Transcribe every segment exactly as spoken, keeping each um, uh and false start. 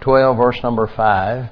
twelve, verse number five.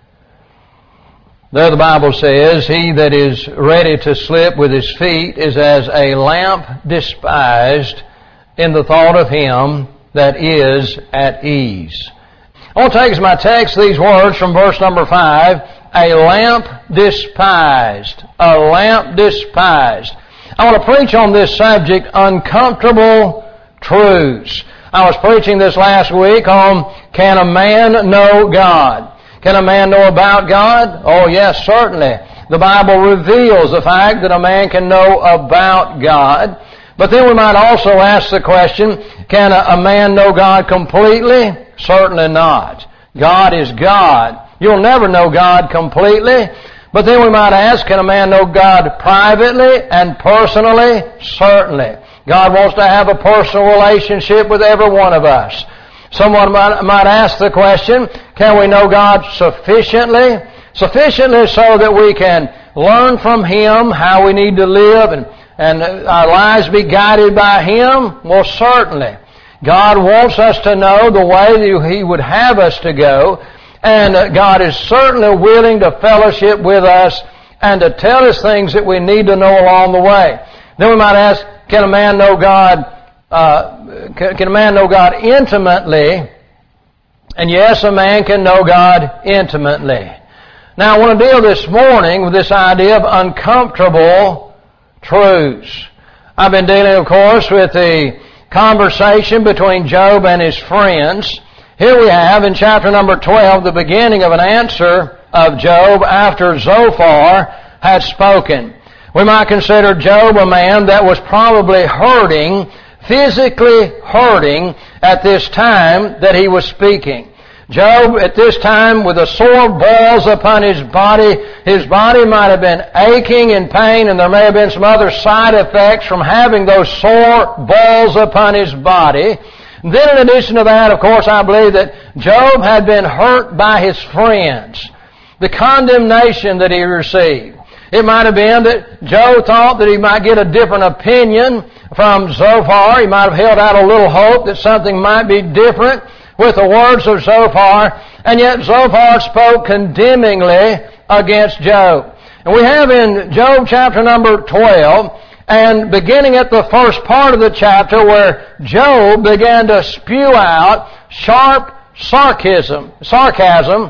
There the Bible says, "He that is ready to slip with his feet is as a lamp despised in the thought of him that is at ease." I want to take as my text these words from verse number five, "A lamp despised." A lamp despised. I want to preach on this subject, uncomfortable truths. I was preaching this last week on, can a man know God? Can a man know about God? Oh yes, certainly. The Bible reveals the fact that a man can know about God. But then we might also ask the question, can a, a man know God completely? Certainly not. God is God. You'll never know God completely. But then we might ask, can a man know God privately and personally? Certainly. God wants to have a personal relationship with every one of us. Someone might, might ask the question, can we know God sufficiently? Sufficiently so that we can learn from Him how we need to live and, and our lives be guided by Him? Well, certainly. God wants us to know the way that He would have us to go, and God is certainly willing to fellowship with us and to tell us things that we need to know along the way. Then we might ask, can a man know God Uh, can, can a man know God intimately? And yes, a man can know God intimately. Now I want to deal this morning with this idea of uncomfortable truths. I've been dealing, of course, with the conversation between Job and his friends. Here we have in chapter number twelve the beginning of an answer of Job after Zophar had spoken. We might consider Job a man that was probably hurting, physically hurting at this time that he was speaking. Job at this time with the sore boils upon his body, his body might have been aching in pain, and there may have been some other side effects from having those sore boils upon his body. Then in addition to that, of course, I believe that Job had been hurt by his friends. The condemnation that he received. It might have been that Job thought that he might get a different opinion from Zophar. He might have held out a little hope that something might be different with the words of Zophar. And yet Zophar spoke condemningly against Job. And we have in Job chapter number twelve, and beginning at the first part of the chapter where Job began to spew out sharp sarcasm, sarcasm,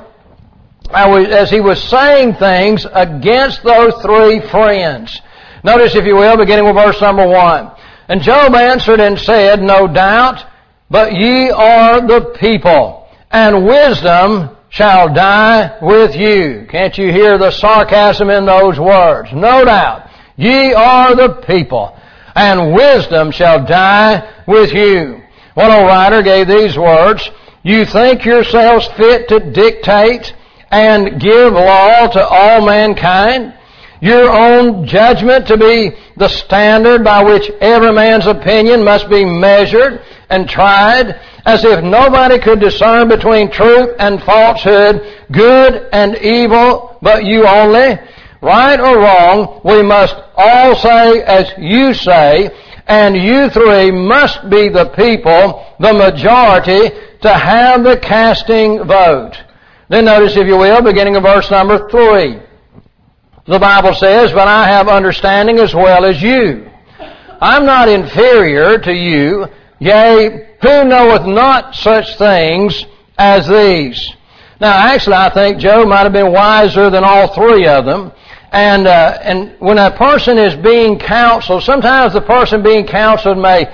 as he was saying things against those three friends. Notice, if you will, beginning with verse number one. "And Job answered and said, No doubt, but ye are the people, and wisdom shall die with you." Can't you hear the sarcasm in those words? No doubt, ye are the people, and wisdom shall die with you. One old writer gave these words, "You think yourselves fit to dictate and give law to all mankind, your own judgment to be the standard by which every man's opinion must be measured and tried, as if nobody could discern between truth and falsehood, good and evil, but you only. Right or wrong, we must all say as you say, and you three must be the people, the majority, to have the casting vote." Then notice, if you will, beginning of verse number three. The Bible says, "But I have understanding as well as you. I'm not inferior to you, yea, who knoweth not such things as these?" Now actually I think Job might have been wiser than all three of them. And, uh, and when a person is being counseled, sometimes the person being counseled may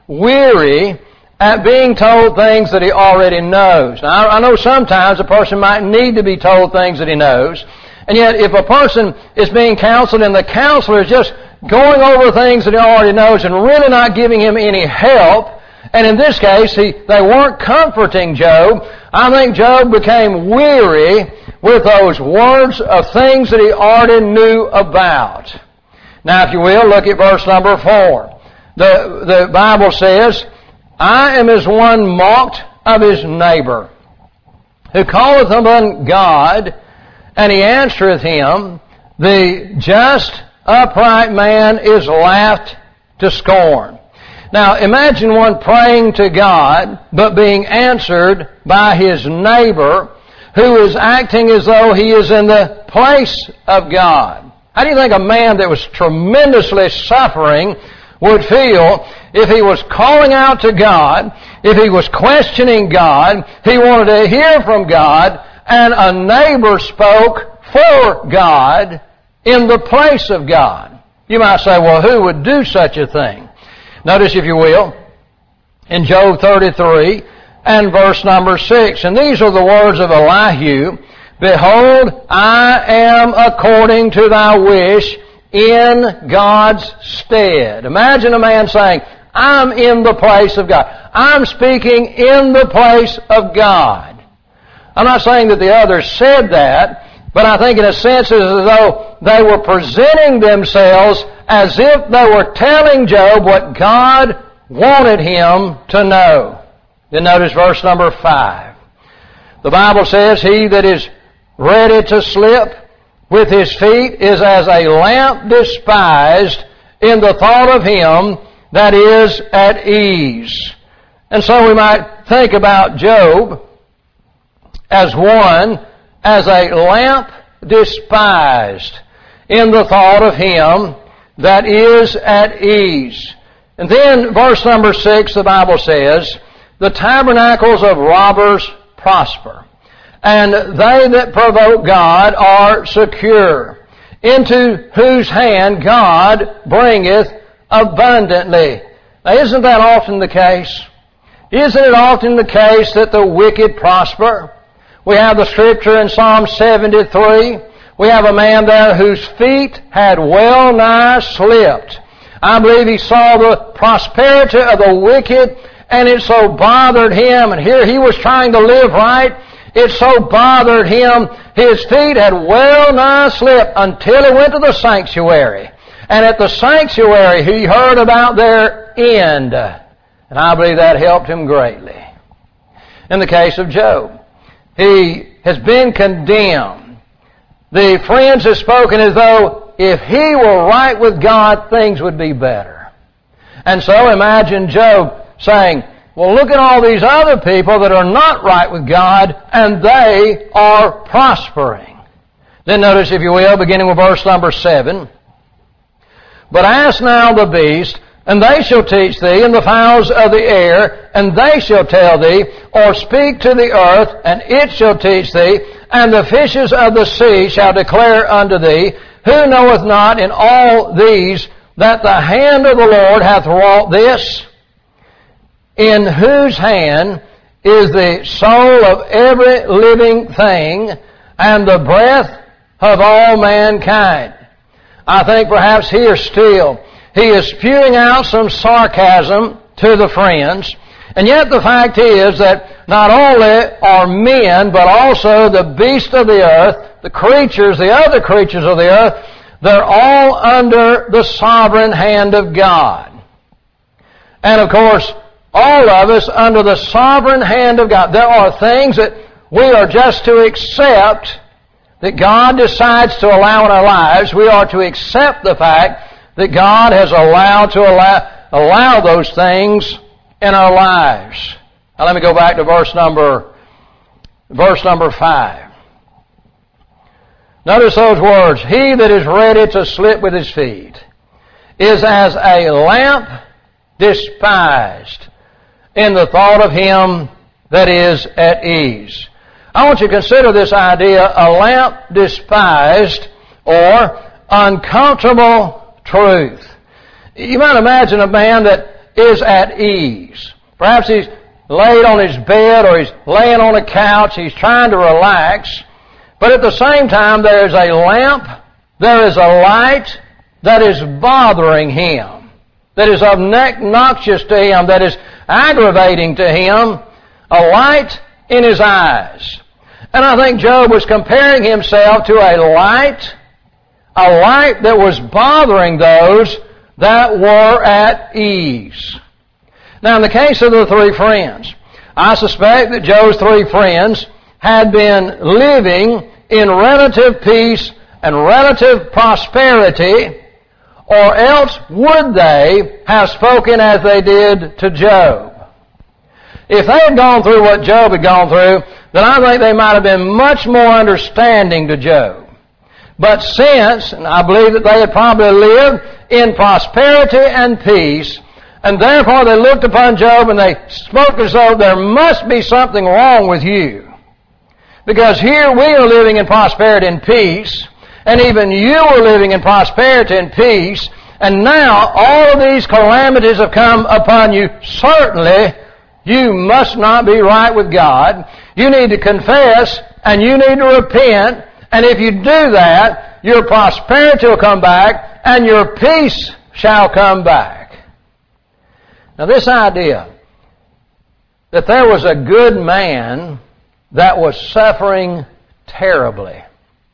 weary at being told things that he already knows. Now, I know sometimes a person might need to be told things that he knows, and yet if a person is being counseled and the counselor is just going over things that he already knows and really not giving him any help, and in this case he, they weren't comforting Job, I think Job became weary with those words of things that he already knew about. Now, if you will, look at verse number four. The, the Bible says, "I am as one mocked of his neighbor, who calleth upon God, and he answereth him, the just upright man is laughed to scorn." Now imagine one praying to God, but being answered by his neighbor, who is acting as though he is in the place of God. How do you think a man that was tremendously suffering would feel if he was calling out to God, if he was questioning God, he wanted to hear from God, and a neighbor spoke for God in the place of God? You might say, well, who would do such a thing? Notice, if you will, in Job thirty-three and verse number six, and these are the words of Elihu, "Behold, I am according to thy wish in God's stead." Imagine a man saying, I'm in the place of God. I'm speaking in the place of God. I'm not saying that the others said that, but I think in a sense it's as though they were presenting themselves as if they were telling Job what God wanted him to know. Then notice verse number five. The Bible says, "He that is ready to slip with his feet is as a lamp despised in the thought of him that is at ease." And so we might think about Job as one, as a lamp despised in the thought of him that is at ease. And then verse number six, the Bible says, "The tabernacles of robbers prosper, and they that provoke God are secure, into whose hand God bringeth abundantly." Now, isn't that often the case? Isn't it often the case that the wicked prosper? We have the scripture in Psalm seventy-three. We have a man there whose feet had well nigh slipped. I believe he saw the prosperity of the wicked, and it so bothered him. And here he was trying to live right. It so bothered him, his feet had well nigh slipped until he went to the sanctuary. And at the sanctuary he heard about their end. And I believe that helped him greatly. In the case of Job, he has been condemned. The friends have spoken as though if he were right with God, things would be better. And so imagine Job saying, well, look at all these other people that are not right with God, and they are prospering. Then notice, if you will, beginning with verse number seven, "But ask now the beast, and they shall teach thee, and the fowls of the air, and they shall tell thee, or speak to the earth, and it shall teach thee, and the fishes of the sea shall declare unto thee, who knoweth not in all these that the hand of the Lord hath wrought this? In whose hand is the soul of every living thing, and the breath of all mankind." I think perhaps here still he is spewing out some sarcasm to the friends, and yet the fact is that not only are men, but also the beasts of the earth, the creatures, the other creatures of the earth, they're all under the sovereign hand of God. And of course, all of us under the sovereign hand of God. There are things that we are just to accept that God decides to allow in our lives. We are to accept the fact that God has allowed to allow, allow those things in our lives. Now let me go back to verse number, verse number five. Notice those words, "He that is ready to slip with his feet is as a lamp despised in the thought of him that is at ease." I want you to consider this idea, a lamp despised or uncomfortable truth. You might imagine a man that is at ease. Perhaps he's laid on his bed or he's laying on a couch, he's trying to relax, but at the same time there is a lamp, there is a light that is bothering him, that is obnoxious to him, that is aggravating to him, a light in his eyes. And I think Job was comparing himself to a light, a light that was bothering those that were at ease. Now in the case of the three friends, I suspect that Job's three friends had been living in relative peace and relative prosperity, or else would they have spoken as they did to Job? If they had gone through what Job had gone through, then I think they might have been much more understanding to Job. But since, and I believe that they had probably lived in prosperity and peace, and therefore they looked upon Job and they spoke as though there must be something wrong with you. Because here we are living in prosperity and peace, and even you are living in prosperity and peace, and now all of these calamities have come upon you. Certainly, you must not be right with God. You need to confess, and you need to repent, and if you do that, your prosperity will come back, and your peace shall come back. Now this idea that there was a good man that was suffering terribly.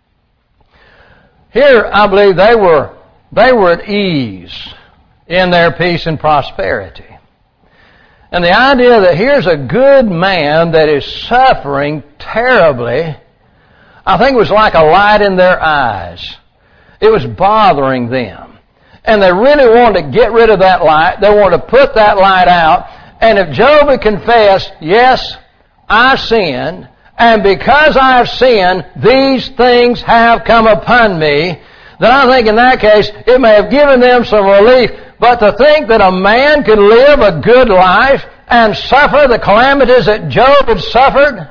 Here, I believe they were, they were at ease in their peace and prosperity. And the idea that here's a good man that is suffering terribly, I think it was like a light in their eyes. It was bothering them. And they really wanted to get rid of that light. They wanted to put that light out. And if Job had confessed, yes, I sinned, and because I have sinned, these things have come upon me, then I think in that case, it may have given them some relief. But to think that a man could live a good life and suffer the calamities that Job had suffered,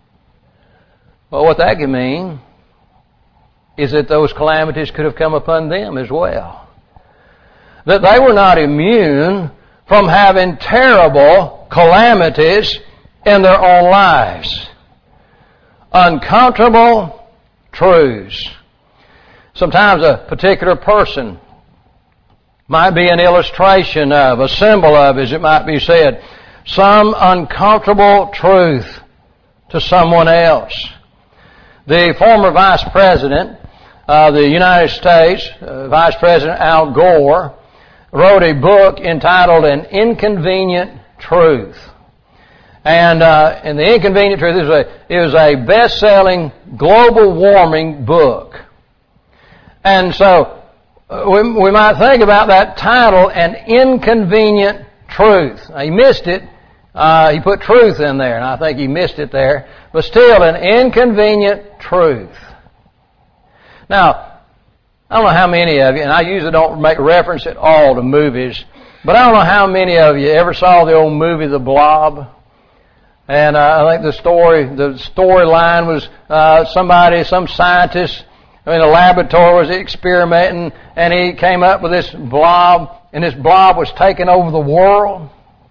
well, what that could mean is that those calamities could have come upon them as well. That they were not immune from having terrible calamities in their own lives. Uncomfortable truths. Sometimes a particular person might be an illustration of, a symbol of, as it might be said, some uncomfortable truth to someone else. The former Vice President of the United States, uh, Vice President Al Gore, wrote a book entitled An Inconvenient Truth. And, uh, and The Inconvenient Truth is a, it was a best-selling global warming book. And so, uh, we, we might think about that title, An Inconvenient Truth. Now, he missed it. Uh, he put truth in there, and I think he missed it there. But still, an inconvenient truth. Now, I don't know how many of you, and I usually don't make reference at all to movies, but I don't know how many of you ever saw the old movie The Blob. And uh, I think the story, the storyline was uh, somebody, some scientist in a laboratory was experimenting, and he came up with this blob, and this blob was taking over the world.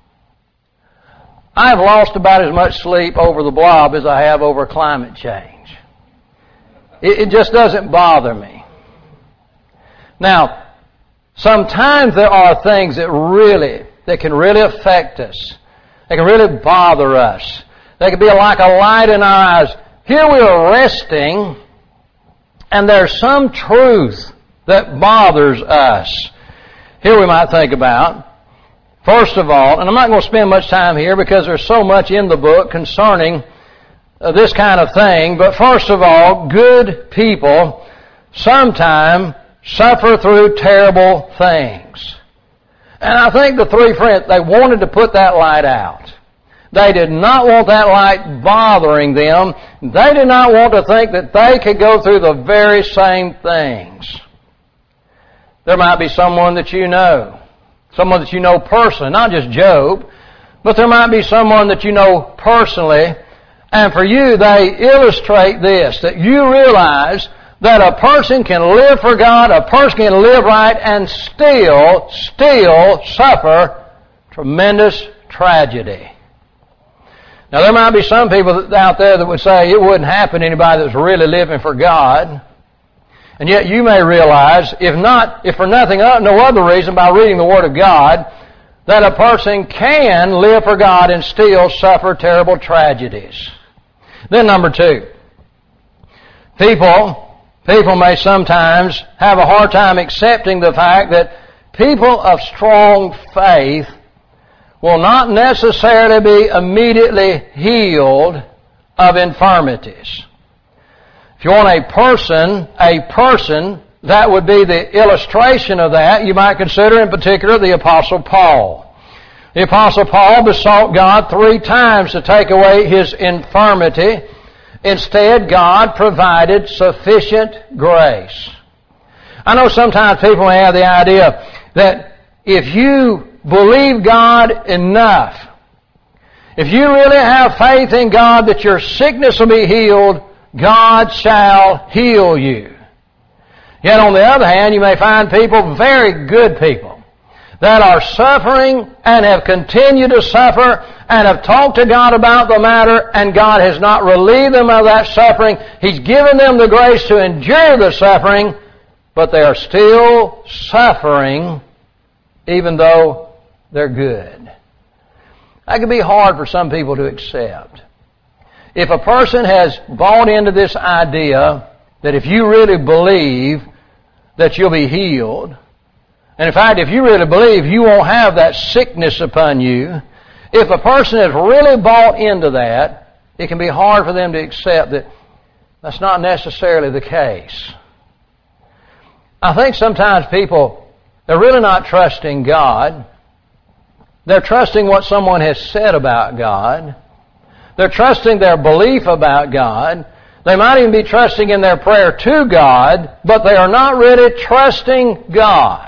I've lost about as much sleep over the blob as I have over climate change. It, it just doesn't bother me. Now, sometimes there are things that really, that can really affect us. They can really bother us. They can be like a light in our eyes. Here we are resting, and there's some truth that bothers us. Here we might think about, first of all, and I'm not going to spend much time here because there's so much in the book concerning uh, this kind of thing, but first of all, good people sometimes suffer through terrible things. And I think the three friends, they wanted to put that light out. They did not want that light bothering them. They did not want to think that they could go through the very same things. There might be someone that you know, someone that you know personally, not just Job, but there might be someone that you know personally, and for you they illustrate this, that you realize that a person can live for God, a person can live right, and still, still suffer tremendous tragedy. Now there might be some people out there that would say it wouldn't happen to anybody that's really living for God. And yet you may realize, if not, if for nothing, no other reason, by reading the Word of God, that a person can live for God and still suffer terrible tragedies. Then number two, people People may sometimes have a hard time accepting the fact that people of strong faith will not necessarily be immediately healed of infirmities. If you want a person, a person that would be the illustration of that, you might consider in particular the Apostle Paul. The Apostle Paul besought God three times to take away his infirmity. Instead, God provided sufficient grace. I know sometimes people have the idea that if you believe God enough, if you really have faith in God that your sickness will be healed, God shall heal you. Yet on the other hand, you may find people, very good people, that are suffering and have continued to suffer and have talked to God about the matter, and God has not relieved them of that suffering. He's given them the grace to endure the suffering, but they are still suffering even though they're good. That can be hard for some people to accept. If a person has bought into this idea that if you really believe that you'll be healed, and in fact, if you really believe you won't have that sickness upon you, if a person has really bought into that, it can be hard for them to accept that that's not necessarily the case. I think sometimes people, they're really not trusting God. They're trusting what someone has said about God. They're trusting their belief about God. They might even be trusting in their prayer to God, but they are not really trusting God.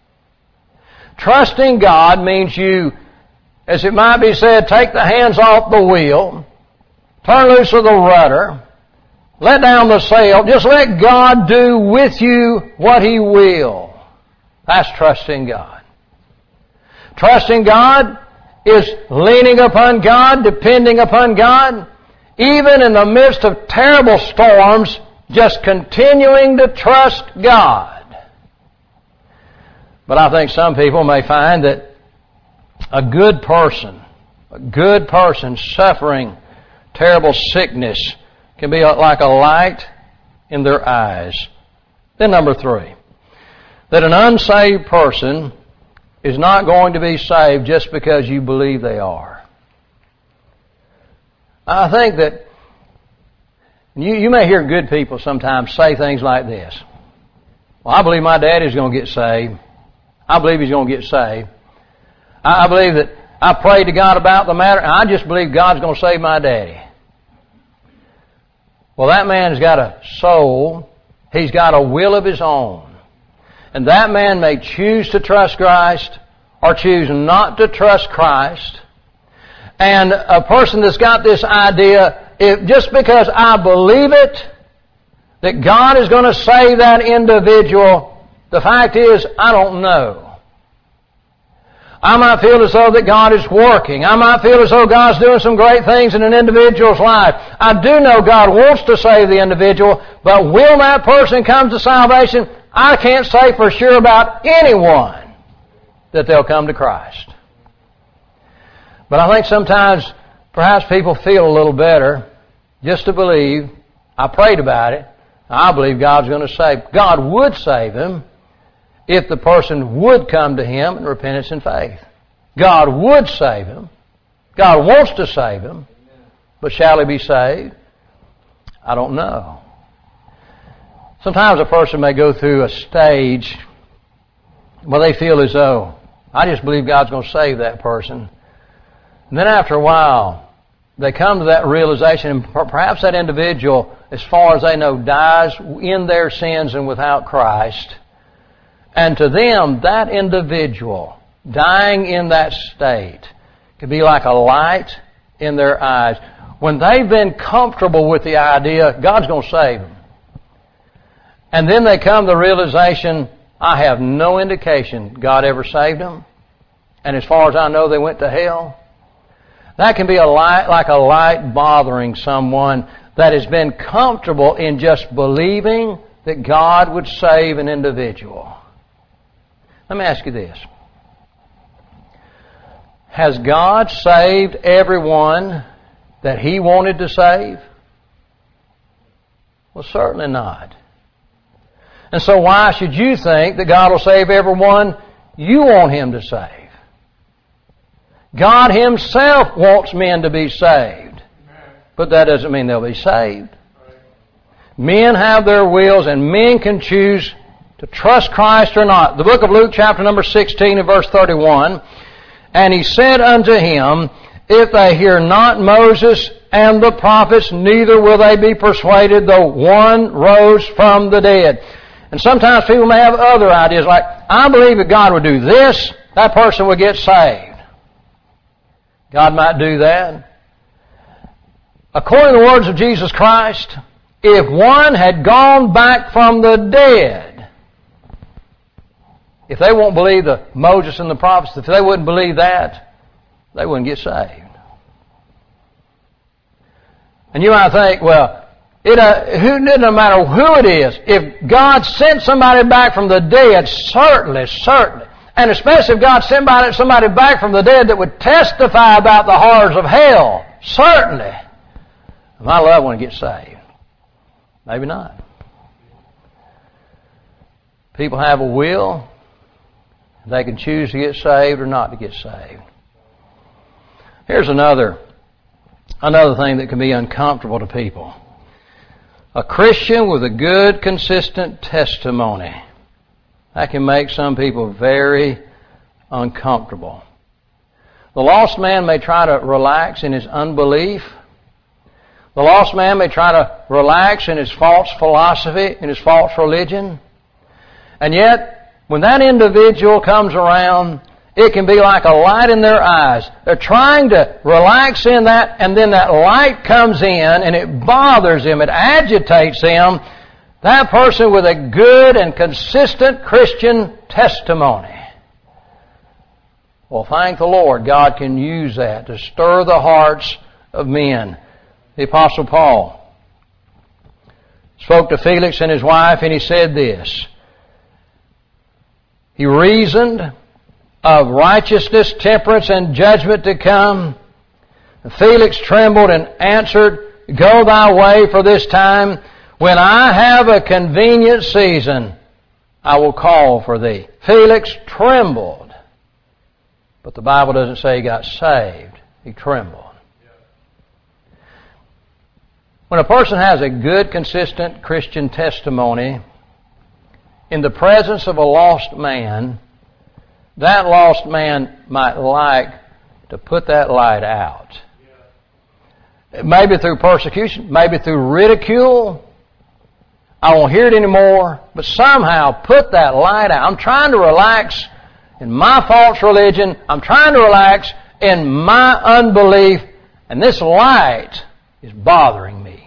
Trusting God means you, as it might be said, take the hands off the wheel, turn loose of the rudder, let down the sail, just let God do with you what He will. That's trusting God. Trusting God is leaning upon God, depending upon God, even in the midst of terrible storms, just continuing to trust God. But I think some people may find that a good person, a good person suffering terrible sickness can be like a light in their eyes. Then number three, that an unsaved person is not going to be saved just because you believe they are. I think that you, you may hear good people sometimes say things like this. Well, I believe my daddy's going to get saved. I believe he's going to get saved. I, I believe that I prayed to God about the matter, and I just believe God's going to save my daddy. Well, that man's got a soul. He's got a will of his own. And that man may choose to trust Christ or choose not to trust Christ. And a person that's got this idea, if just because I believe it, that God is going to save that individual, the fact is, I don't know. I might feel as though that God is working. I might feel as though God's doing some great things in an individual's life. I do know God wants to save the individual, but will that person come to salvation? I can't say for sure about anyone that they'll come to Christ. But I think sometimes perhaps people feel a little better just to believe. I prayed about it. I believe God's going to save. God would save him if the person would come to Him in repentance and faith. God would save him. God wants to save him. But shall he be saved? I don't know. Sometimes a person may go through a stage where they feel as though, I just believe God's going to save that person. And then after a while, they come to that realization, and perhaps that individual, as far as they know, dies in their sins and without Christ. And to them, that individual dying in that state can be like a light in their eyes. When they've been comfortable with the idea, God's going to save them. And then they come to the realization, I have no indication God ever saved them. And as far as I know, they went to hell. That can be a light, like a light bothering someone that has been comfortable in just believing that God would save an individual. Let me ask you this. Has God saved everyone that He wanted to save? Well, certainly not. And so why should you think that God will save everyone you want Him to save? God Himself wants men to be saved. But that doesn't mean they'll be saved. Men have their wills, and men can choose to trust Christ or not. The book of Luke chapter number sixteen and verse thirty-one, and he said unto him, if they hear not Moses and the prophets, neither will they be persuaded, though one rose from the dead. And sometimes people may have other ideas, like, I believe if God would do this, that person would get saved. God might do that. According to the words of Jesus Christ, if one had gone back from the dead, if they won't believe the Moses and the prophets, if they wouldn't believe that, they wouldn't get saved. And you might think, well, it uh, who, it doesn't matter who it is. If God sent somebody back from the dead, certainly, certainly, and especially if God sent somebody back from the dead that would testify about the horrors of hell, certainly, my loved one would get saved. Maybe not. People have a will. They can choose to get saved or not to get saved. Here's another, another thing that can be uncomfortable to people. A Christian with a good, consistent testimony. That can make some people very uncomfortable. The lost man may try to relax in his unbelief. The lost man may try to relax in his false philosophy, in his false religion. And yet, when that individual comes around, it can be like a light in their eyes. They're trying to relax in that, and then that light comes in, and it bothers them, it agitates them. That person with a good and consistent Christian testimony. Well, thank the Lord, God can use that to stir the hearts of men. The Apostle Paul spoke to Felix and his wife, and he said this. He reasoned of righteousness, temperance, and judgment to come. Felix trembled and answered, go thy way for this time. When I have a convenient season, I will call for thee. Felix trembled. But the Bible doesn't say he got saved. He trembled. When a person has a good, consistent Christian testimony, in the presence of a lost man, that lost man might like to put that light out. Maybe through persecution, maybe through ridicule. I won't hear it anymore, but somehow put that light out. I'm trying to relax in my false religion. I'm trying to relax in my unbelief, and this light is bothering me.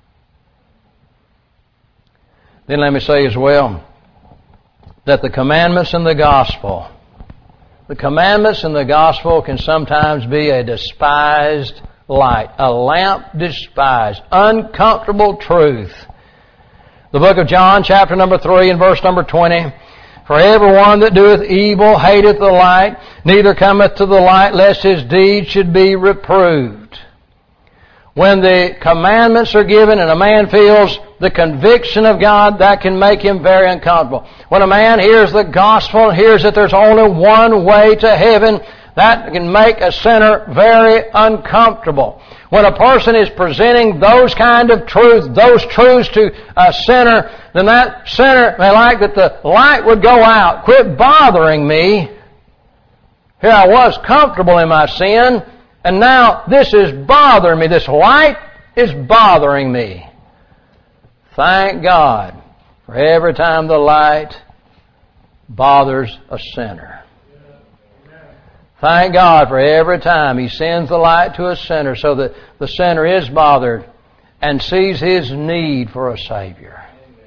Then let me say as well, that the commandments in the gospel, the commandments in the gospel can sometimes be a despised light, a lamp despised, uncomfortable truth. The book of John, chapter number three and verse number twenty, for everyone that doeth evil hateth the light, neither cometh to the light, lest his deeds should be reproved. When the commandments are given and a man feels the conviction of God, that can make him very uncomfortable. When a man hears the gospel and hears that there's only one way to heaven, that can make a sinner very uncomfortable. When a person is presenting those kind of truths, those truths to a sinner, then that sinner may like that the light would go out. Quit bothering me. Here I was comfortable in my sin, and now this is bothering me. This light is bothering me. Thank God for every time the light bothers a sinner. Thank God for every time He sends the light to a sinner so that the sinner is bothered and sees his need for a Savior.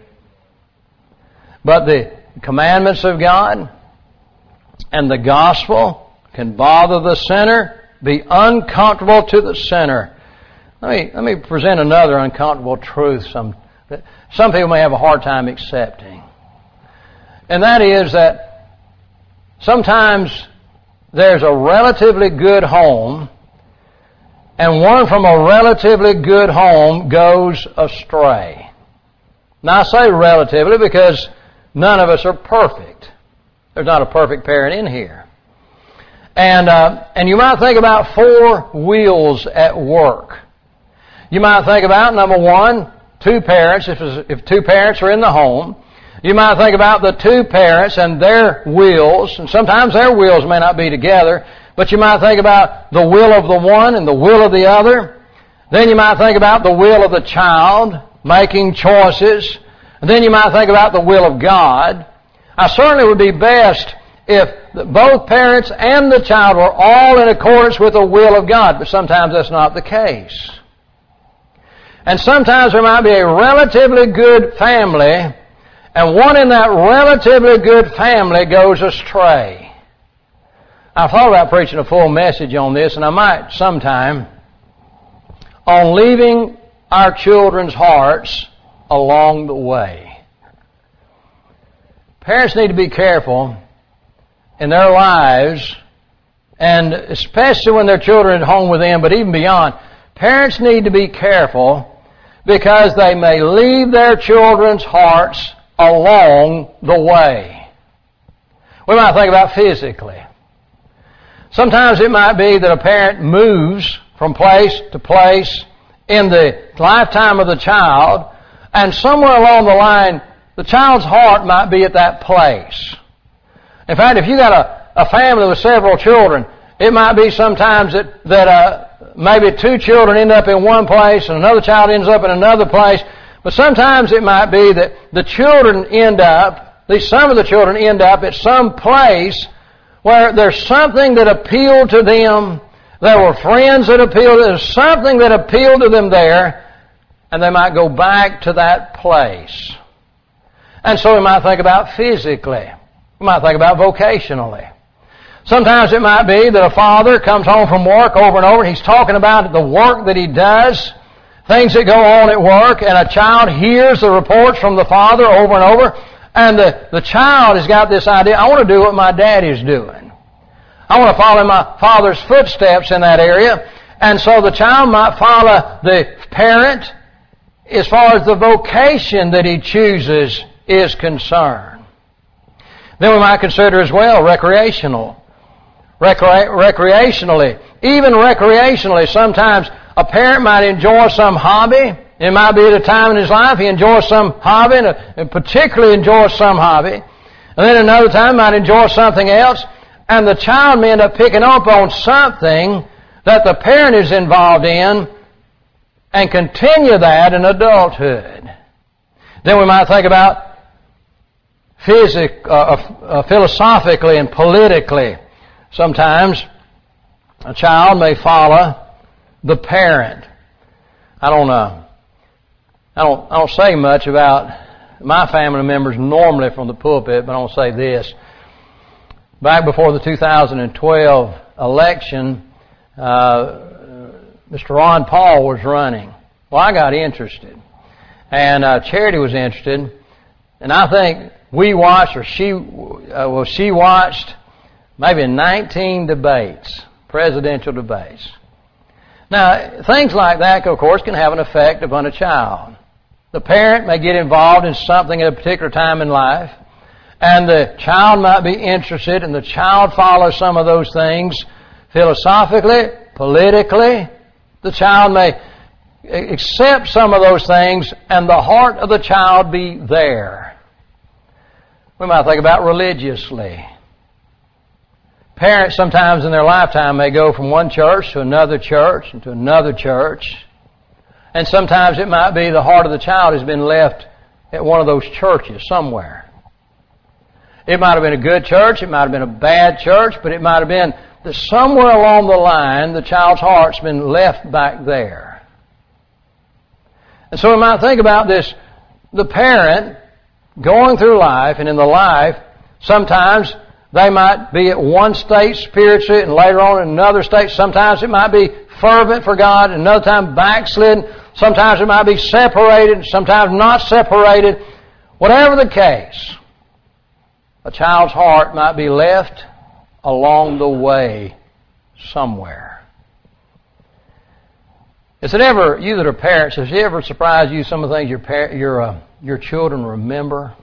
But the commandments of God and the gospel can bother the sinner, be uncomfortable to the sinner. Let me, let me present another uncomfortable truth some, that some people may have a hard time accepting. And that is that sometimes there's a relatively good home, and one from a relatively good home goes astray. Now I say relatively because none of us are perfect. There's not a perfect parent in here. And uh, and you might think about four wheels at work. You might think about, number one, two parents. If, if two parents are in the home, You might think about the two parents and their wills, and sometimes their wills may not be together, but you might think about the will of the one and the will of the other. Then you might think about the will of the child, making choices. And then you might think about the will of God. I certainly would be best if both parents and the child were all in accordance with the will of God, but sometimes that's not the case. And sometimes there might be a relatively good family, and one in that relatively good family goes astray. I thought about preaching a full message on this, and I might sometime, on leaving our children's hearts along the way. Parents need to be careful in their lives, and especially when their children are at home with them, but even beyond, parents need to be careful because they may leave their children's hearts along the way. We might think about physically. Sometimes it might be that a parent moves from place to place in the lifetime of the child, and somewhere along the line, the child's heart might be at that place. In fact, if you got a, a family with several children, it might be sometimes that, that uh, maybe two children end up in one place and another child ends up in another place. But sometimes it might be that the children end up, at least some of the children end up at some place where there's something that appealed to them. There were friends that appealed. There's something that appealed to them there, and they might go back to that place. And so we might think about physically. We might think about vocationally. Sometimes it might be that a father comes home from work over and over, and he's talking about the work that he does, things that go on at work, and a child hears the reports from the father over and over, and the, the child has got this idea, I want to do what my daddy's doing. I want to follow my father's footsteps in that area. And so the child might follow the parent as far as the vocation that he chooses is concerned. Then we might consider as well recreational. Recre- recreationally. Even recreationally, sometimes a parent might enjoy some hobby. It might be at a time in his life he enjoys some hobby, and particularly enjoys some hobby. And then another time might enjoy something else. And the child may end up picking up on something that the parent is involved in and continue that in adulthood. Then we might think about physic, uh, uh, philosophically and politically. Sometimes a child may follow the parent. I don't know. I don't, I don't say much about my family members normally from the pulpit, but I'll say this. Back before the two thousand twelve election, uh, Mister Ron Paul was running. Well, I got interested. And uh, Charity was interested. And I think we watched, or she, uh, well, she watched maybe nineteen debates, presidential debates. Now, things like that, of course, can have an effect upon a child. The parent may get involved in something at a particular time in life, and the child might be interested, and the child follows some of those things philosophically, politically. The child may accept some of those things, and the heart of the child be there. We might think about religiously. Parents sometimes in their lifetime may go from one church to another church and to another church. And sometimes it might be the heart of the child has been left at one of those churches somewhere. It might have been a good church, it might have been a bad church, but it might have been that somewhere along the line the child's heart's been left back there. And so we might think about this, the parent going through life, and in the life, sometimes they might be at one state spiritually and later on in another state. Sometimes it might be fervent for God, and another time backslidden. Sometimes it might be separated, sometimes not separated. Whatever the case, a child's heart might be left along the way somewhere. Has it ever, you that are parents, has it ever surprised you some of the things your par- your uh, your children remember?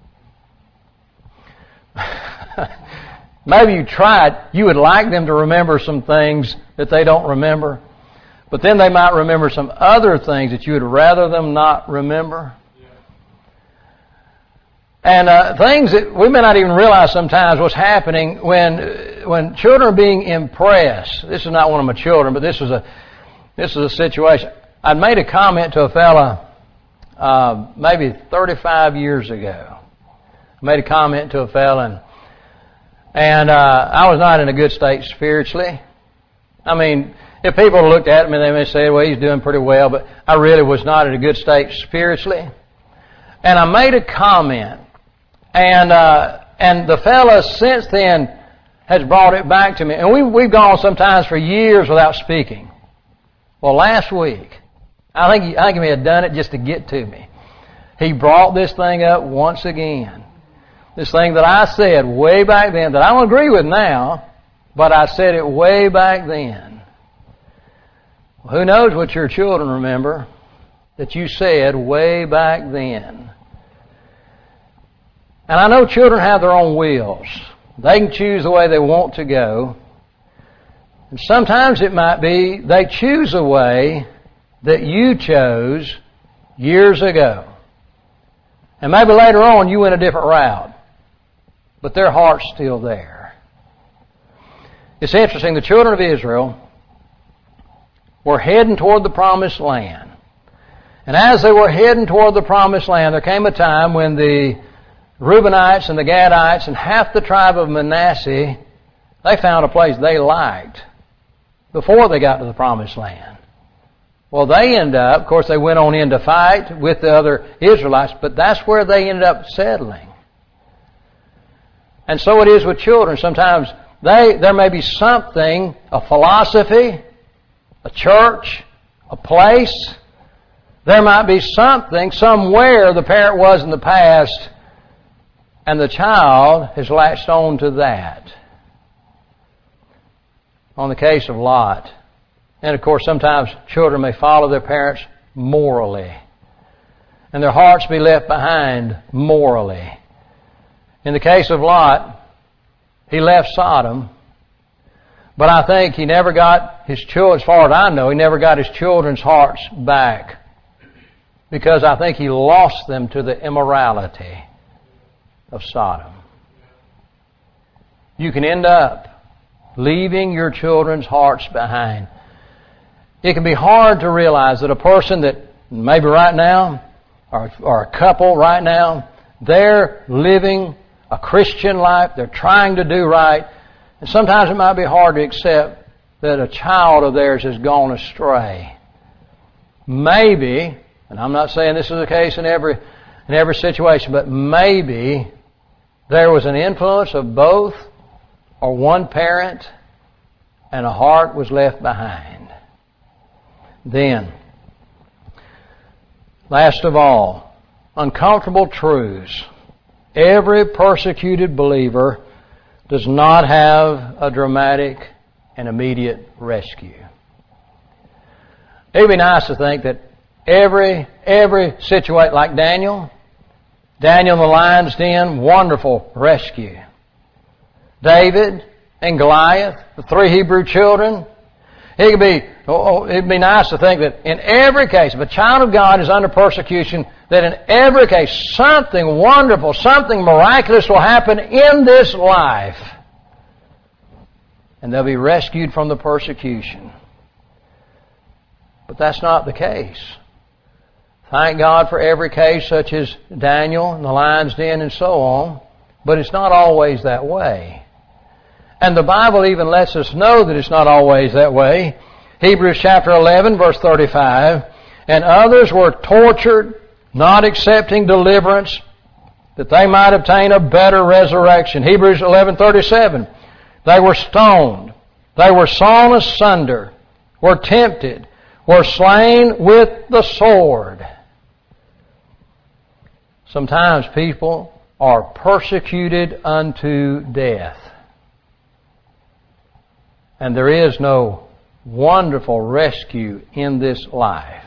Maybe you tried, you would like them to remember some things that they don't remember, but then they might remember some other things that you would rather them not remember. And uh, things that we may not even realize sometimes what's happening when when children are being impressed. This is not one of my children, but this is a this is a situation. I made a comment to a fella uh, maybe thirty-five years ago. I made a comment to a fella, and, and uh, I was not in a good state spiritually. I mean, if people looked at me, they may say, well, he's doing pretty well, but I really was not in a good state spiritually. And I made a comment, and uh, and the fella since then has brought it back to me. And we, we've gone sometimes for years without speaking. Well, last week, I think he, I think he may have done it just to get to me. He brought this thing up once again. This thing that I said way back then that I don't agree with now, but I said it way back then. Well, who knows what your children remember that you said way back then. And I know children have their own wills. They can choose the way they want to go. And sometimes it might be they choose a way that you chose years ago. And maybe later on you went a different route. But their heart's still there. It's interesting, the children of Israel were heading toward the promised land. And as they were heading toward the promised land, there came a time when the Reubenites and the Gadites and half the tribe of Manasseh, they found a place they liked before they got to the promised land. Well, they ended up, of course, they went on in to fight with the other Israelites, but that's where they ended up settling. And so it is with children. Sometimes they, there may be something, a philosophy, a church, a place. There might be something somewhere the parent was in the past, and the child has latched on to that. On the case of Lot. And of course, sometimes children may follow their parents morally. And their hearts be left behind morally. In the case of Lot, he left Sodom, but I think he never got his children, as far as I know, he never got his children's hearts back. Because I think he lost them to the immorality of Sodom. You can end up leaving your children's hearts behind. It can be hard to realize that a person that maybe right now, or, or a couple right now, they're living a Christian life, they're trying to do right, and sometimes it might be hard to accept that a child of theirs has gone astray. Maybe, and I'm not saying this is the case in every in every situation, but maybe there was an influence of both or one parent, and a heart was left behind. Then, last of all, uncomfortable truths. Every persecuted believer does not have a dramatic and immediate rescue. It would be nice to think that every, every situation, like Daniel, Daniel in the lion's den, wonderful rescue. David and Goliath, the three Hebrew children. It could be, oh, it'd be nice to think that in every case, if a child of God is under persecution, that in every case something wonderful, something miraculous will happen in this life. And they'll be rescued from the persecution. But that's not the case. Thank God for every case such as Daniel and the lion's den and so on. But it's not always that way. And the Bible even lets us know that it's not always that way. Hebrews chapter eleven, verse thirty-five. And others were tortured, not accepting deliverance, that they might obtain a better resurrection. Hebrews eleven thirty-seven. They were stoned. They were sawn asunder, were tempted, were slain with the sword. Sometimes people are persecuted unto death. And there is no wonderful rescue in this life.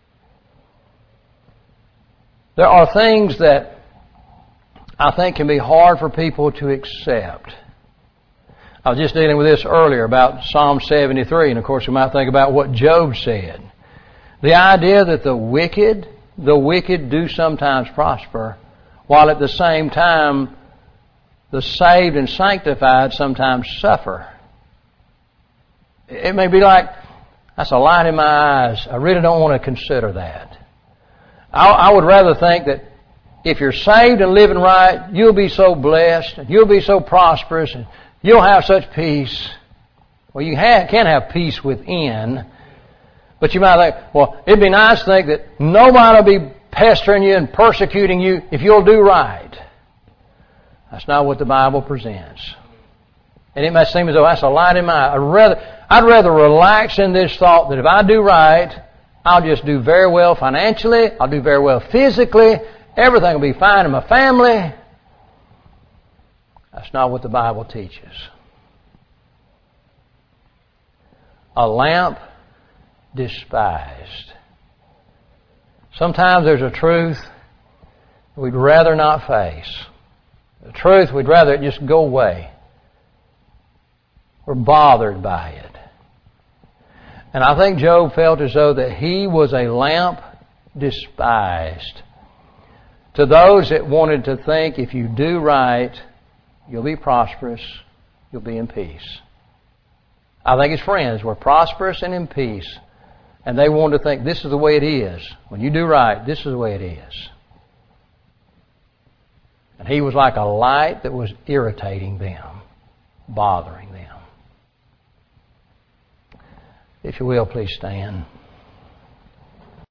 There are things that I think can be hard for people to accept. I was just dealing with this earlier about Psalm seventy-three, and of course we might think about what Job said. The idea that the wicked, the wicked do sometimes prosper, while at the same time the saved and sanctified sometimes suffer. It may be like, that's a light in my eyes. I really don't want to consider that. I, I would rather think that if you're saved and living right, you'll be so blessed, and you'll be so prosperous, and you'll have such peace. Well, you have, can have peace within, but you might think, well, it'd be nice to think that nobody will be pestering you and persecuting you if you'll do right. That's not what the Bible presents. And it may seem as though that's a light in my eye. I'd rather, I'd rather relax in this thought that if I do right, I'll just do very well financially, I'll do very well physically, everything will be fine in my family. That's not what the Bible teaches. A lamp despised. Sometimes there's a truth we'd rather not face. The truth we'd rather it just go away. We're bothered by it. And I think Job felt as though that he was a lamp despised. To those that wanted to think if you do right, you'll be prosperous, you'll be in peace. I think his friends were prosperous and in peace. And they wanted to think this is the way it is. When you do right, this is the way it is. And he was like a light that was irritating them, bothering them. If you will, please stand.